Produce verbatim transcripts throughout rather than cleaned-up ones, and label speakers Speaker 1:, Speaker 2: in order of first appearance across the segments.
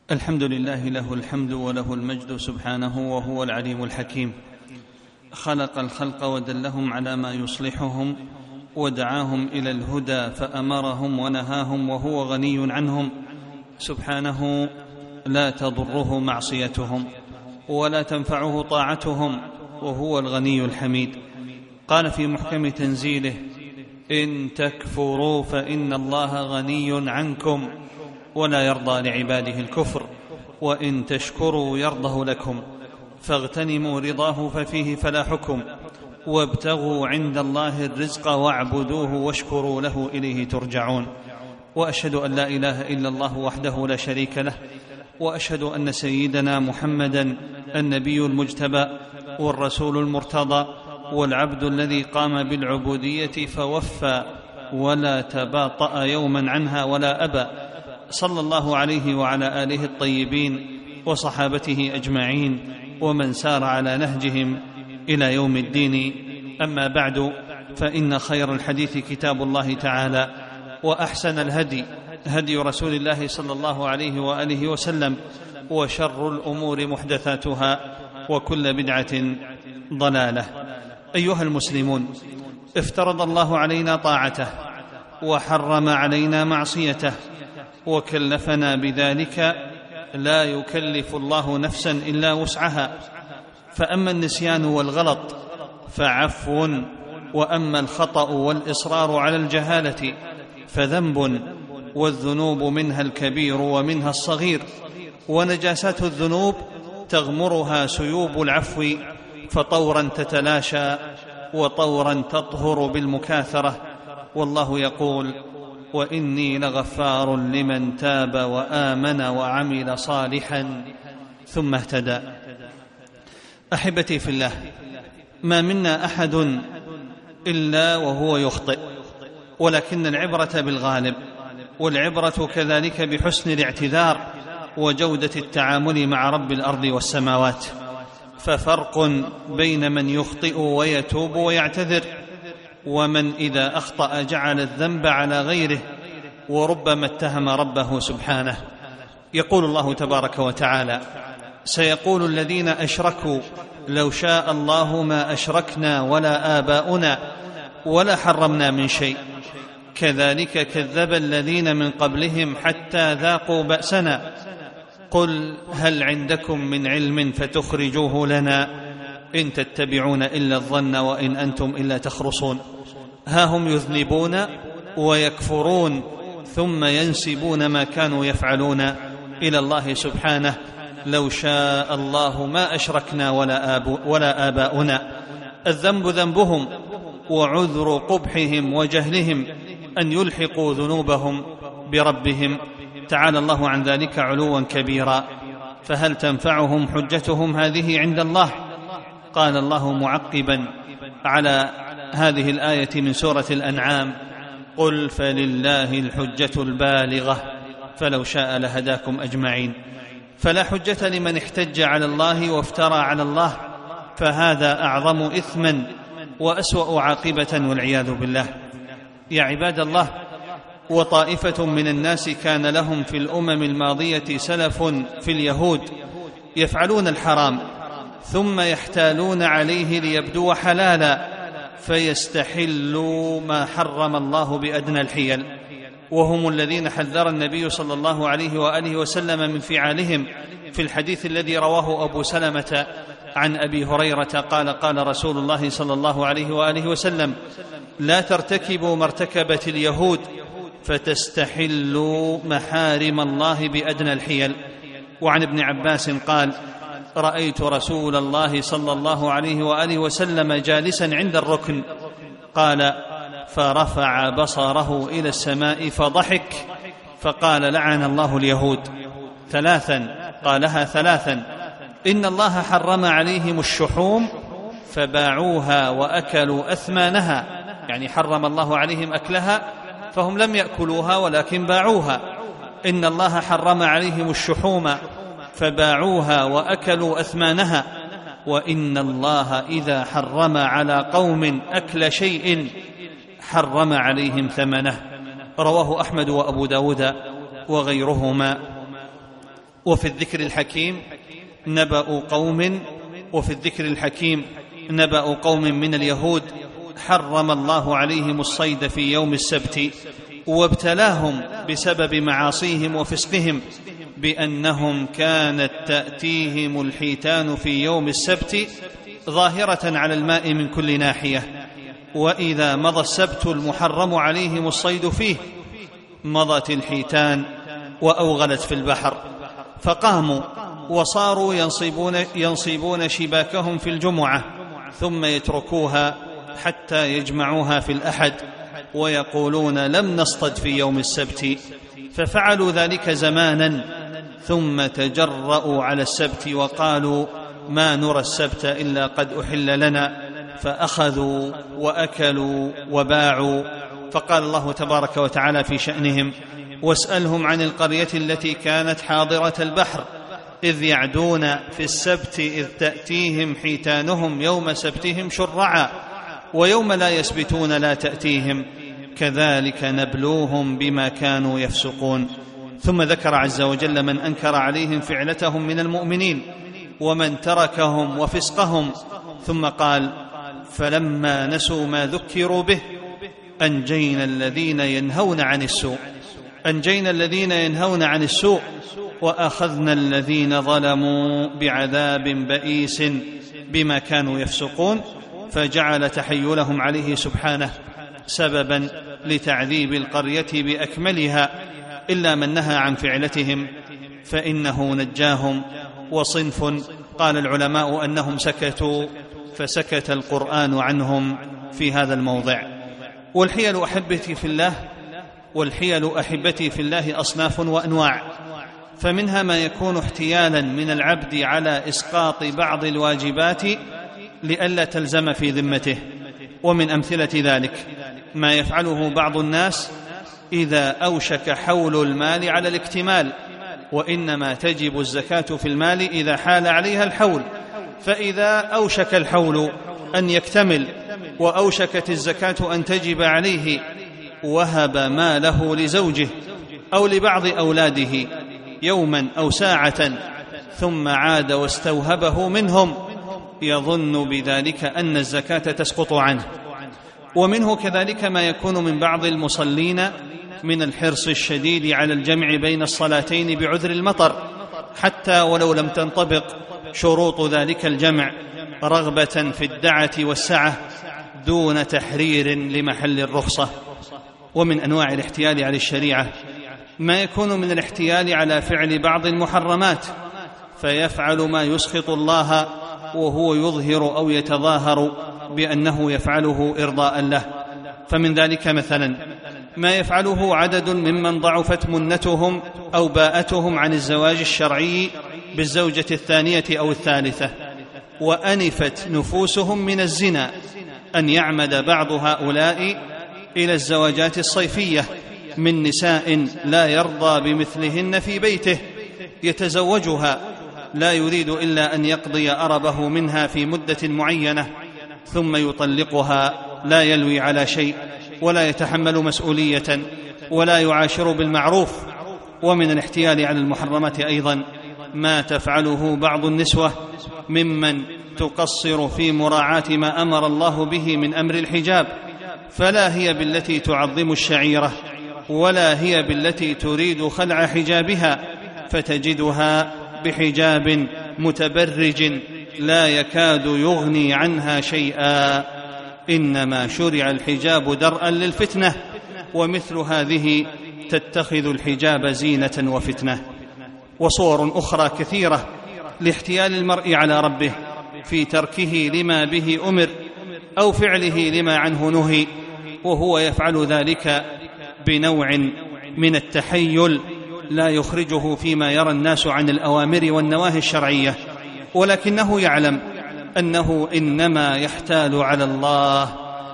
Speaker 1: الحمد لله له الحمد وله المجد سبحانه وهو العليم الحكيم. خلق الخلق ودلهم على ما يصلحهم ودعاهم إلى الهدى فأمرهم ونهاهم وهو غني عنهم سبحانه، لا تضره معصيتهم ولا تنفعه طاعتهم وهو الغني الحميد. قال في محكم تنزيله: إن تكفروا فإن الله غني عنكم ولا يرضى لعباده الكفر، وإن تشكروا يرضه لكم، فاغتنموا رضاه ففيه فلاحكم، وابتغوا عند الله الرزق واعبدوه واشكروا له إليه ترجعون. وأشهد أن لا إله إلا الله وحده لا شريك له، وأشهد أن سيدنا محمدا النبي المجتبى والرسول المرتضى والعبد الذي قام بالعبودية فوفى ولا تباطأ يوما عنها ولا أبى، صلى الله عليه وعلى آله الطيبين وصحابته أجمعين ومن سار على نهجهم إلى يوم الدين. أما بعد، فإن خير الحديث كتاب الله تعالى، وأحسن الهدي هدي رسول الله صلى الله عليه وآله وسلم، وشر الأمور محدثاتها، وكل بدعة ضلالة. أيها المسلمون، افترض الله علينا طاعته وحرم علينا معصيته وكلفنا بذلك، لا يكلف الله نفسا إلا وسعها. فأما النسيان والغلط فعفو، وأما الخطأ والإصرار على الجهالة فذنب، والذنوب منها الكبير ومنها الصغير، ونجاسات الذنوب تغمرها سيوب العفو، فطورا تتلاشى وطورا تطهر بالمكاثرة. والله يقول: وإني لغفار لمن تاب وآمن وعمل صالحا ثم اهتدى. أحبتي في الله، ما منا أحد إلا وهو يخطئ، ولكن العبرة بالغالب، والعبرة كذلك بحسن الاعتذار وجودة التعامل مع رب الأرض والسماوات. ففرق بين من يخطئ ويتوب ويعتذر، ومن إذا أخطأ جعل الذنب على غيره وربما اتهم ربه سبحانه. يقول الله تبارك وتعالى: سيقول الذين أشركوا لو شاء الله ما أشركنا ولا آباؤنا ولا حرمنا من شيء، كذلك كذب الذين من قبلهم حتى ذاقوا بأسنا، قل هل عندكم من علم فتخرجوه لنا، إن تتبعون إلا الظن وإن أنتم إلا تخرصون. ها هم يذنبون ويكفرون ثم ينسبون ما كانوا يفعلون إلى الله سبحانه: لو شاء الله ما أشركنا ولا, آب ولا آباؤنا. الذنب ذنبهم، وعذر قبحهم وجهلهم أن يلحقوا ذنوبهم بربهم، تعالى الله عن ذلك علوا كبيرا. فهل تنفعهم حجتهم هذه عند الله؟ قال الله معقبا على هذه الآية من سورة الأنعام: قل فلله الحجة البالغة فلو شاء لهداكم أجمعين. فلا حجة لمن احتج على الله وافترى على الله، فهذا أعظم إثما وأسوأ عاقبة والعياذ بالله. يا عباد الله، وطائفة من الناس كان لهم في الأمم الماضية سلف في اليهود يفعلون الحرام ثم يحتالون عليه ليبدو حلالا، فيستحلوا ما حرم الله بأدنى الحيل، وهم الذين حذر النبي صلى الله عليه وآله وسلم من فعالهم في الحديث الذي رواه أبو سلمة عن أبي هريرة قال: قال رسول الله صلى الله عليه وآله وسلم: لا ترتكبوا ما ارتكبت اليهود فتستحلوا محارم الله بأدنى الحيل. وعن ابن عباس قال: رأيت رسول الله صلى الله عليه وآله وسلم جالسا عند الركن، قال: فرفع بصره إلى السماء فضحك فقال: لعن الله اليهود. ثلاثا، قالها ثلاثا: إن الله حرم عليهم الشحوم فباعوها وأكلوا أثمانها، يعني حرم الله عليهم أكلها فهم لم يأكلوها ولكن باعوها. إن الله حرم عليهم الشحوم فباعوها وأكلوا أثمانها، وإن الله إذا حرم على قوم أكل شيء حرم عليهم ثمنه. رواه أحمد وأبو داود وغيرهما. وفي الذكر الحكيم نبأ قوم وفي الذكر الحكيم نبأ قوم من اليهود حرم الله عليهم الصيد في يوم السبت وابتلاهم بسبب معاصيهم وفسقهم بأنهم كانت تأتيهم الحيتان في يوم السبت ظاهرة على الماء من كل ناحية، وإذا مضى السبت المحرم عليهم الصيد فيه مضت الحيتان وأوغلت في البحر، فقاموا وصاروا ينصبون, ينصبون شباكهم في الجمعة ثم يتركوها حتى يجمعوها في الأحد ويقولون لم نصطد في يوم السبت، ففعلوا ذلك زمانا ثم تجرؤوا على السبت وقالوا ما نرى السبت إلا قد أحل لنا، فأخذوا وأكلوا وباعوا. فقال الله تبارك وتعالى في شأنهم واسألهم عن القرية التي كانت حاضرة البحر إذ يعدون في السبت إذ تأتيهم حيتانهم يوم سبتهم شرعا ويوم لا يسبتون لا تأتيهم كذلك نبلوهم بما كانوا يفسقون. ثم ذكر عز وجل من أنكر عليهم فعلتهم من المؤمنين ومن تركهم وفسقهم، ثم قال فلما نسوا ما ذكروا به أنجينا الذين ينهون عن السوء أنجينا الذين ينهون عن السوء وأخذنا الذين ظلموا بعذاب بئيس بما كانوا يفسقون، فجعل تحيلهم عليه سبحانه سببا لتعذيب القرية بأكملها إلا من نهى عن فعلتهم فإنه نجاهم. وصنف قال العلماء أنهم سكتوا فسكت القرآن عنهم في هذا الموضع. والحيل أحبتي في الله والحيل أحبتي في الله أصناف وأنواع، فمنها ما يكون احتيالا من العبد على إسقاط بعض الواجبات لئلا تلزم في ذمته، ومن أمثلة ذلك ما يفعله بعض الناس إذا أوشك حول المال على الاكتمال، وإنما تجب الزكاة في المال إذا حال عليها الحول، فإذا أوشك الحول أن يكتمل وأوشكت الزكاة أن تجب عليه وهب ماله لزوجه أو لبعض أولاده يوما أو ساعة ثم عاد واستوهبه منهم يظن بذلك أن الزكاة تسقط عنه. ومنه كذلك ما يكون من بعض المصلين من الحرص الشديد على الجمع بين الصلاتين بعذر المطر حتى ولو لم تنطبق شروط ذلك الجمع رغبة في الدعة والسعة دون تحرير لمحل الرخصة. ومن أنواع الاحتيال على الشريعة ما يكون من الاحتيال على فعل بعض المحرمات فيفعل ما يسخط الله وهو يظهر أو يتظاهر بأنه يفعله إرضاء له، فمن ذلك مثلا ما يفعله عدد ممن ضعفت منتهم أو باءتهم عن الزواج الشرعي بالزوجة الثانية أو الثالثة وأنفت نفوسهم من الزنا أن يعمد بعض هؤلاء إلى الزواجات الصيفية من نساء لا يرضى بمثلهن في بيته يتزوجها لا يريد إلا أن يقضي أربه منها في مدة معينة ثم يطلقها لا يلوي على شيء ولا يتحمل مسؤولية ولا يعاشر بالمعروف. ومن الاحتيال على المحرمات أيضا ما تفعله بعض النسوة ممن تقصر في مراعاة ما أمر الله به من أمر الحجاب، فلا هي بالتي تعظم الشعيرة ولا هي بالتي تريد خلع حجابها، فتجدها بحجاب متبرج لا يكاد يغني عنها شيئا، إنما شرع الحجاب درءا للفتنة، ومثل هذه تتخذ الحجاب زينة وفتنة. وصور أخرى كثيرة لاحتيال المرء على ربه في تركه لما به أمر أو فعله لما عنه نهي، وهو يفعل ذلك بنوع من التحيل لا يخرجه فيما يرى الناس عن الأوامر والنواهي الشرعية، ولكنه يعلم أنه إنما يحتال على الله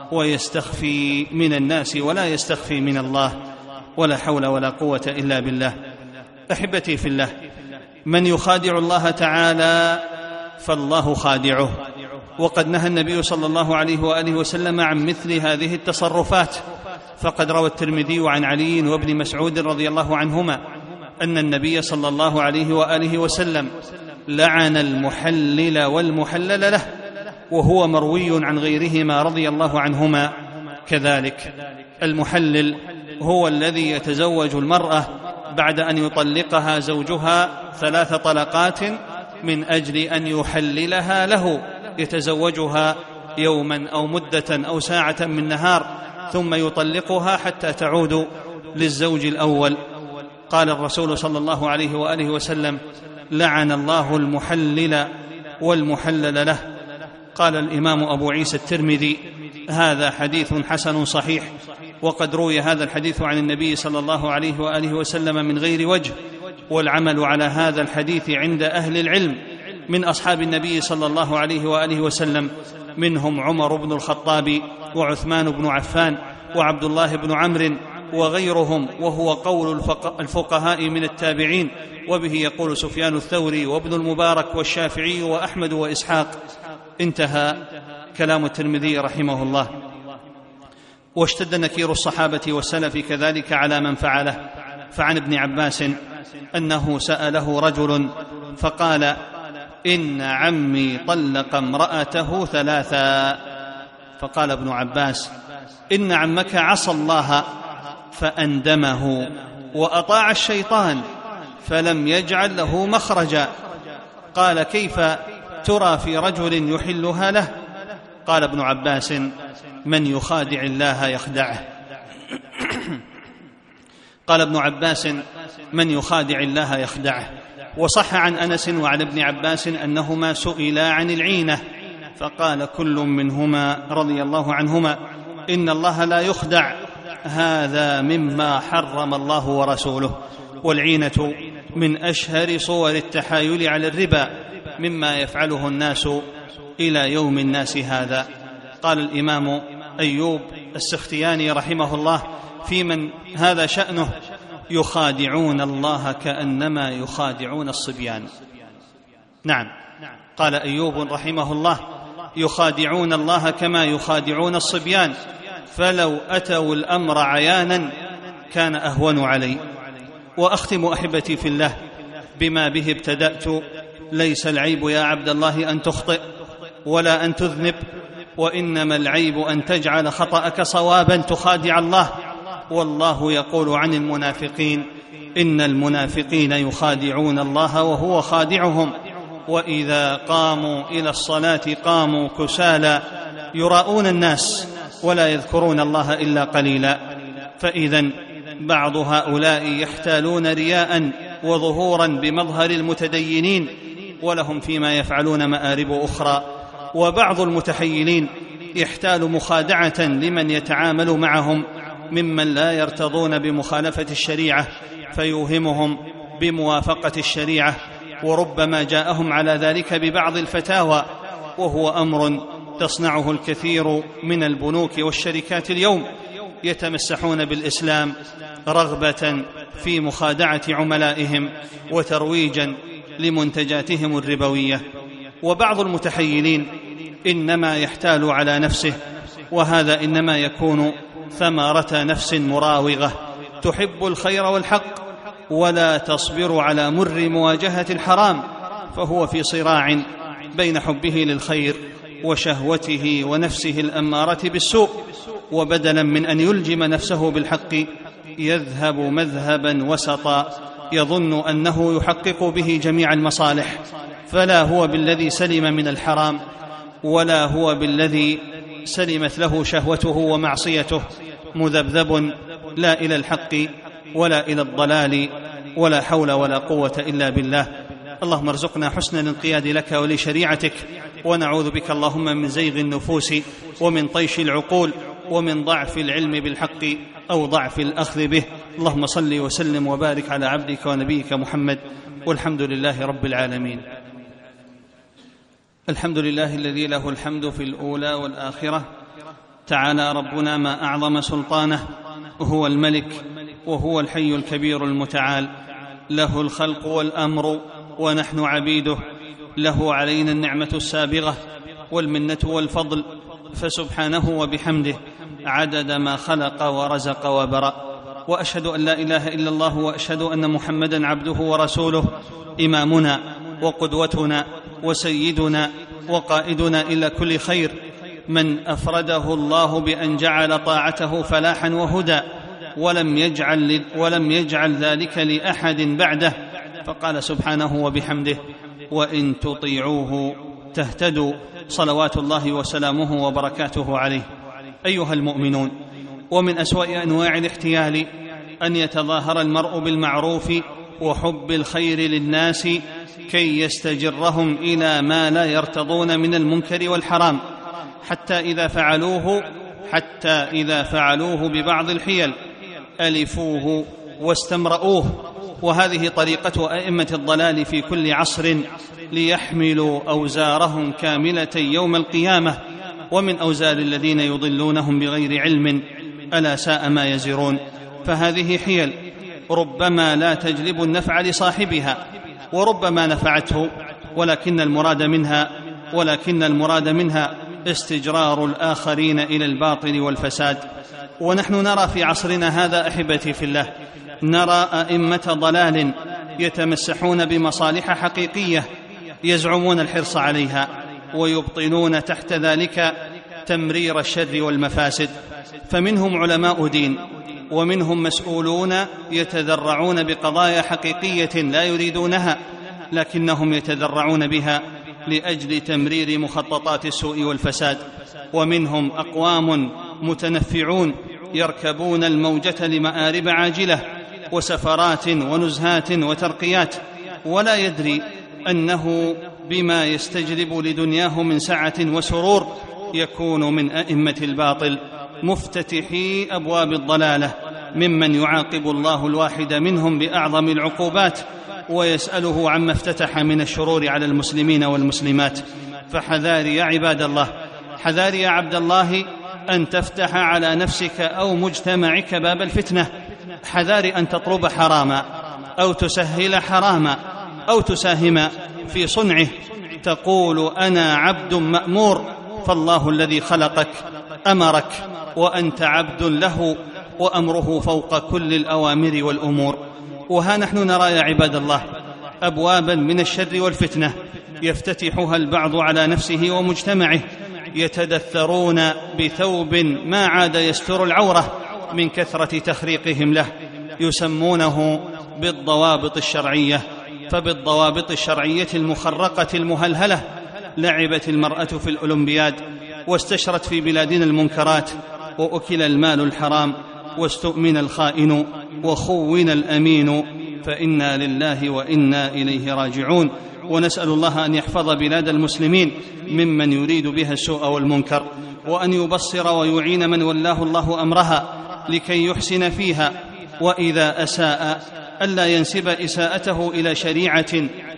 Speaker 1: ويستخفي من الناس ولا يستخفي من الله، ولا حول ولا قوة إلا بالله. أحبتي في الله، من يخادع الله تعالى فالله خادعه، وقد نهى النبي صلى الله عليه وآله وسلم عن مثل هذه التصرفات، فقد روى الترمذي عن علي وابن مسعود رضي الله عنهما أن النبي صلى الله عليه وآله وسلم لعن المحلل والمحلل له، وهو مروي عن غيرهما رضي الله عنهما كذلك. المحلل هو الذي يتزوج المرأة بعد أن يطلقها زوجها ثلاث طلقات من أجل أن يحللها له، يتزوجها يوما أو مدة أو ساعة من نهار ثم يطلقها حتى تعود للزوج الأول. قال الرسول صلى الله عليه وآله وسلم: لعن الله المحلل والمحلل له. قال الإمام أبو عيسى الترمذي: هذا حديث حسن صحيح، وقد روي هذا الحديث عن النبي صلى الله عليه وآله وسلم من غير وجه، والعمل على هذا الحديث عند أهل العلم من أصحاب النبي صلى الله عليه وآله وسلم، منهم عمر بن الخطاب وعثمان بن عفان وعبد الله بن عمرو وغيرهم، وهو قول الفقهاء من التابعين، وبه يقول سفيان الثوري وابن المبارك والشافعي وأحمد وإسحاق. انتهى كلام الترمذي رحمه الله. واشتد نكير الصحابة والسلف كذلك على من فعله، فعن ابن عباس أنه سأله رجل فقال: إن عمي طلق امرأته ثلاثا. فقال ابن عباس: إن عمك عصى الله فأندمه وأطاع الشيطان فلم يجعل له مخرجا. قال: كيف ترى في رجل يحلها له؟ قال ابن عباس: من يخادع الله يخدعه. قال ابن عباس: من يخادع الله يخدعه. وصح عن أنس وعن ابن عباس أنهما سئلا عن العينة، فقال كل منهما رضي الله عنهما: إن الله لا يخدع، هذا مما حرم الله ورسوله. والعينة من أشهر صور التحايل على الربا، مما يفعله الناس إلى يوم الناس هذا. قال الإمام أيوب السختياني رحمه الله في من هذا شأنه: يخادعون الله كأنما يخادعون الصبيان. نعم، قال أيوب رحمه الله: يخادعون الله كما يخادعون الصبيان، فلو أتوا الأمر عيانا كان أهون علي. وأختم أحبتي في الله بما به ابتدأت: ليس العيب يا عبد الله أن تخطئ ولا أن تذنب، وإنما العيب أن تجعل خطأك صوابا تخادع الله. والله يقول عن المنافقين: إن المنافقين يخادعون الله وهو خادعهم، وإذا قاموا إلى الصلاة قاموا كسالى يراءون الناس ولا يذكرون الله إلا قليلا. فإذا بعض هؤلاء يحتالون رياء وظهورا بمظهر المتدينين، ولهم فيما يفعلون مآرب أخرى. وبعض المتحيلين يحتال مخادعة لمن يتعامل معهم ممن لا يرتضون بمخالفة الشريعة، فيوهمهم بموافقة الشريعة، وربما جاءهم على ذلك ببعض الفتاوى، وهو أمر تصنعه الكثير من البنوك والشركات اليوم، يتمسحون بالإسلام رغبة في مخادعة عملائهم وترويجا لمنتجاتهم الربوية. وبعض المتحيلين إنما يحتال على نفسه، وهذا إنما يكون ثمرة نفس مراوغة تحب الخير والحق ولا تصبر على مر مواجهة الحرام، فهو في صراع بين حبه للخير وشهوته ونفسه الأمارة بالسوء، وبدلا من أن يلجم نفسه بالحق يذهب مذهبا وسطا يظن أنه يحقق به جميع المصالح، فلا هو بالذي سلم من الحرام ولا هو بالذي سلمت له شهوته ومعصيته، مذبذب لا إلى الحق ولا إلى الضلال، ولا حول ولا قوة إلا بالله. اللهم ارزقنا حسن الانقياد لك ولشريعتك، ونعوذ بك اللهم من زيغ النفوس ومن طيش العقول ومن ضعف العلم بالحق أو ضعف الأخذ به. اللهم صل وسلم وبارك على عبدك ونبيك محمد، والحمد لله رب العالمين. الحمد لله الذي له الحمد في الأولى والآخرة، تعالى ربنا ما أعظم سلطانه، هو الملك وهو الحي الكبير المتعال، له الخلق والأمر ونحن عبيده، له علينا النعمة السابغة والمنة والفضل، فسبحانه وبحمده عدد ما خلق ورزق وبرأ. وأشهد أن لا إله إلا الله وأشهد أن محمدًا عبده ورسوله، إمامنا وقدوتنا وسيدنا وقائدنا إلى كل خير، من أفرده الله بأن جعل طاعته فلاحا وهدى، ولم يجعل, ولم يجعل ذلك لأحد بعده، فقال سبحانه وبحمده: وإن تطيعوه تهتدوا، صلوات الله وسلامه وبركاته عليه. أيها المؤمنون، ومن أسوأ أنواع الاحتيال أن يتظاهر المرء بالمعروف وحب الخير للناس كي يستجرهم إلى ما لا يرتضون من المنكر والحرام، حتى إذا فعلوه حتى إذا فعلوه ببعض الحيل ألفوه واستمرؤوه. وهذه طريقة أئمة الضلال في كل عصر ليحملوا أوزارهم كاملة يوم القيامة، ومن أوزار الذين يضلونهم بغير علم، ألا ساء ما يزرون. فهذه حيل ربما لا تجلب النفع لصاحبها، وربما نفعته، ولكن المراد منها ولكن المراد منها استجرار الآخرين إلى الباطل والفساد. ونحن نرى في عصرنا هذا أحبتي في الله، نرى أئمة ضلال يتمسحون بمصالح حقيقية يزعمون الحرص عليها، ويبطلون تحت ذلك تمرير الشر والمفاسد. فمنهم علماء دين، ومنهم مسؤولون يتذرعون بقضايا حقيقية لا يريدونها، لكنهم يتذرعون بها لأجل تمرير مخططات السوء والفساد. ومنهم أقوام متنفعون يركبون الموجة لمآرب عاجلة وسفرات ونزهات وترقيات، ولا يدري أنه بما يستجلب لدنياه من سعة وسرور يكون من أئمة الباطل مفتتحي أبواب الضلالة، ممن يعاقب الله الواحد منهم بأعظم العقوبات ويسأله عما افتتح من الشرور على المسلمين والمسلمات. فحذار يا عباد الله، حذار يا عبد الله أن تفتح على نفسك أو مجتمعك باب الفتنة، حذار أن تطلب حراما أو تسهل حراما أو تساهم في صنعه، تقول أنا عبد مأمور، فالله الذي خلقك أمرك وأنت عبد له، وأمره فوق كل الأوامر والأمور. وها نحن نرى يا عباد الله أبوابا من الشر والفتنة يفتتحها البعض على نفسه ومجتمعه، يتدثرون بثوب ما عاد يستر العورة من كثرة تخريقهم له، يسمونه بالضوابط الشرعية. فبالضوابط الشرعية المخرقة المهلهلة لعبت المرأة في الأولمبياد، واستشرت في بلادنا المنكرات، وأكل المال الحرام، واستؤمن الخائن، وخون الأمين، فإنا لله وإنا إليه راجعون. ونسأل الله أن يحفظ بلاد المسلمين ممن يريد بها السوء والمنكر، وأن يبصر ويعين من ولاه الله أمرها لكي يحسن فيها، وإذا أساء ألا ينسب إساءته إلى شريعة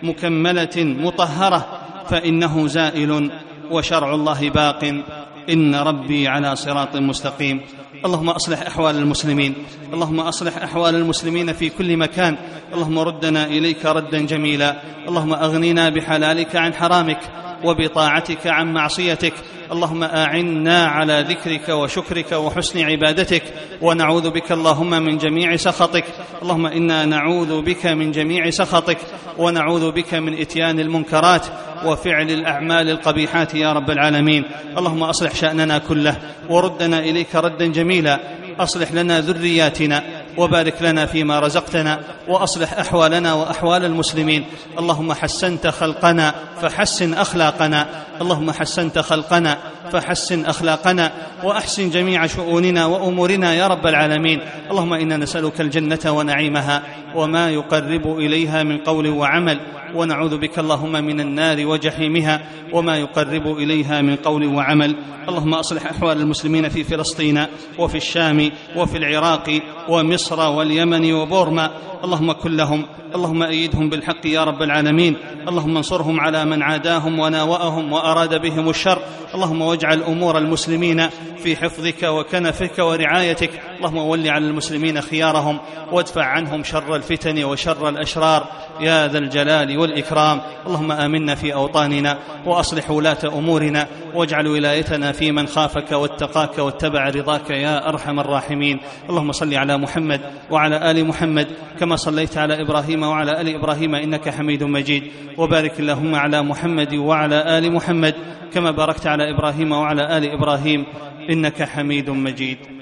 Speaker 1: مكملة مطهرة، فإنه زائل وشرع الله باق، إن ربي على صراط مستقيم. اللهم أصلح أحوال المسلمين، اللهم أصلح أحوال المسلمين في كل مكان، اللهم ردنا إليك ردا جميلا، اللهم أغننا بحلالك عن حرامك وبطاعتك عن معصيتك، اللهم أعنا على ذكرك وشكرك وحسن عبادتك، ونعوذ بك اللهم من جميع سخطك، اللهم إنا نعوذ بك من جميع سخطك، ونعوذ بك من إتيان المنكرات وفعل الأعمال القبيحات يا رب العالمين. اللهم أصلح شأننا كله وردنا إليك ردا جميلا، أصلح لنا ذرياتنا وبارك لنا فيما رزقتنا، وأصلح أحوالنا وأحوال المسلمين. اللهم حسنت خلقنا فحسن أخلاقنا، اللهم حسنت خلقنا فحسن أخلاقنا، وأحسن جميع شؤوننا وأمورنا يا رب العالمين. اللهم إنا نسألك الجنة ونعيمها وما يقرب إليها من قول وعمل، ونعوذ بك اللهم من النار وجحيمها وما يقرب إليها من قول وعمل. اللهم أصلح أحوال المسلمين في فلسطين وفي الشام وفي العراق ومصر واليمن وبورما، اللهم كن لهم، اللهم أيدهم بالحق يا رب العالمين، اللهم انصرهم على من عاداهم وناوأهم وأراد بهم الشر، اللهم واجعل أمور المسلمين في حفظك وكنفك ورعايتك. اللهم ول على المسلمين خيارهم وادفع عنهم شر الفتن وشر الأشرار يا ذا الجلال والإكرام. اللهم آمنا في أوطاننا وأصلح ولاة أمورنا واجعل ولايتنا في من خافك واتقاك واتبع رضاك يا أرحم الراحمين. اللهم صل على محمد وعلى آل محمد كما صليت على إبراهيم وعلى آل إبراهيم إنك حميد مجيد، وبارك اللهم على محمد وعلى آل محمد كما باركت على إبراهيم وعلى آل إبراهيم إنك حميد مجيد.